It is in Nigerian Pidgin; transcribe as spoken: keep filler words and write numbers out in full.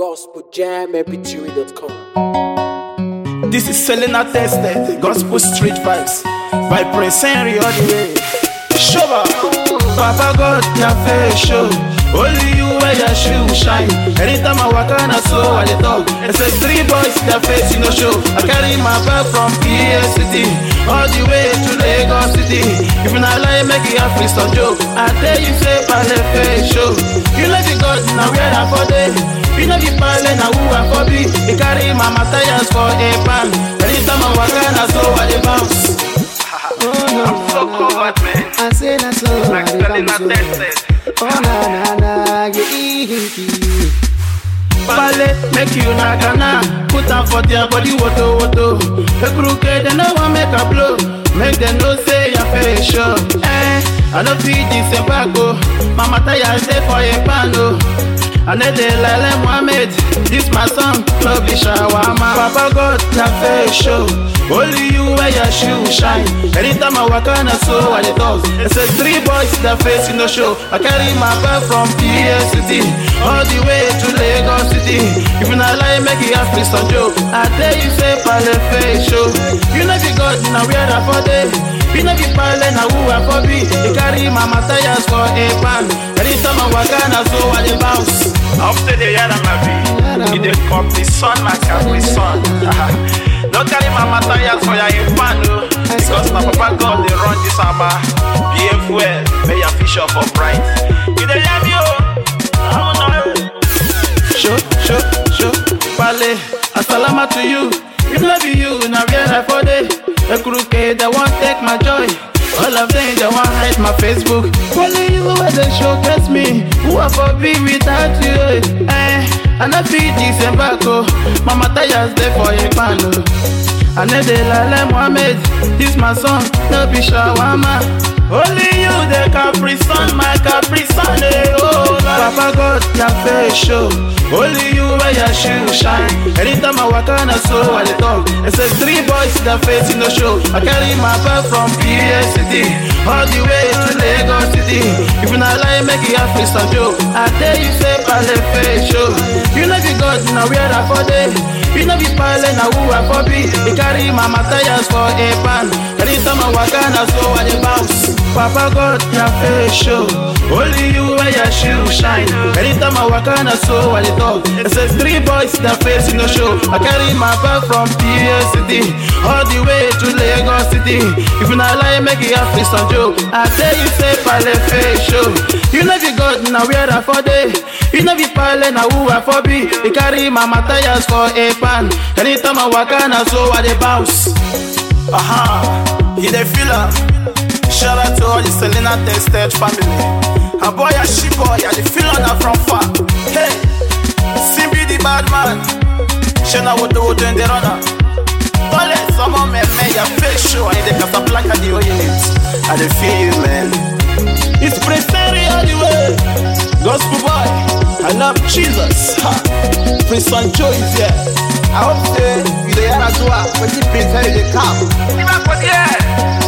gospel jam m p three dot com. This is Selena Tested, Gospel Street Vibes, by Prince Henry all the way. Shoba, Papa God, your face show. Only you wear your shoe shine. Anytime I walk on, I saw what they talk. I said three boys, their face in no show. I carry my bag from P S City all the way to Lagos City. If you not lie, make it a free some joke. I tell you, say, Pale face show. You let the God, now we're not for them. You know the Pale, now who I for be. They carry my tires for a pan. Anytime I walk on, I saw what they bounce. Oh, no, I'm so covered, man. I say that's so like Selena Tested. Oh na na na, yeah. Pale, make you na gana. Put on for their body, woto woto. The crooked, they no one make a blow. Make them know say your face show. Eh, I don't feed this tobacco. Mama taya stay for a pano. I need the Lele Mohammed. This my song, love the shawarma. Papa God, your face show. Only you wear your shoe shine. Anytime I walk on, I saw what it does. It says three boys, their face in the show. I carry my bag from P S City all the way to Lagos City. If you not lie, make it a free some joke. I tell you, say, Pale face show. You know the God, now we are for them. You know the Pale, now who I for be. They carry my tires for a pan. Anytime I walk on, I saw what they bounce. Up to the yard, I'm happy. You the copy son, my Capri son. Don't carry my tires for your infano. Because my papa God, they run this summer. Behave well, may your fish up for bright. You the love you. I don't know. Show, show, show, Pale, Assalama to you. If love you, now we are for day. The crooked, they won't take my joy. All of them, they want hide my Facebook. Only you where they showcase me. Who I for be without you? Eh, and I feed this tobacco. Mama tires there for a pano. I need the Lele Mohammed. This my song, no be shawarma. Only you, the Capri Sun, my Capri Sun. Eh, oh, Papa God, your face show. Only you wear your shoe shine. Anytime I walk on, I saw what they talk. It says three boys, their face in the show. I carry my bag from P S City all the way to Lagos City. If you not lie, make it a free some joke. I tell you, say, Pale face show. You know the God, now we are for them. You know the Pale, now who I for be. They carry my tires for a pan. Anytime I walk on, I saw what they bounce. Papa God, your face show. Only you wear your shoe shine. Anytime I walk on, I saw what they talk. It says three boys, their face in the show. I carry my bag from P S City all the way to Lagos City. If you not lie, make it a free some joke. I tell you, say, Pale face show. You know the God, now we are for day. You know the Pale, now who I for be. They carry my tires for a pan. Anytime I walk on, I saw what they bounce. Aha, he the filler. Shout out to all the Selena Tested family. A boy, a she boy, a the filler now from far. Hey, Simbi the bad man. Shana with the water in the runner. Pale, someone may make your face show. And they can black at the oil lips. I the feel you, man. It's Prince Henry all the way. Gospel boy, I love Jesus. Ha. Prince Sancho is here. I hope say you dey hear as well. When you Prince Henry dey come. Come on, yeah.